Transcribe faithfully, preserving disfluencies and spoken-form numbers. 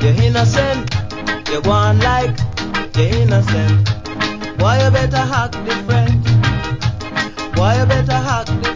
you're innocent. You go on like you're innocent. Why you better act different? Why you better act different?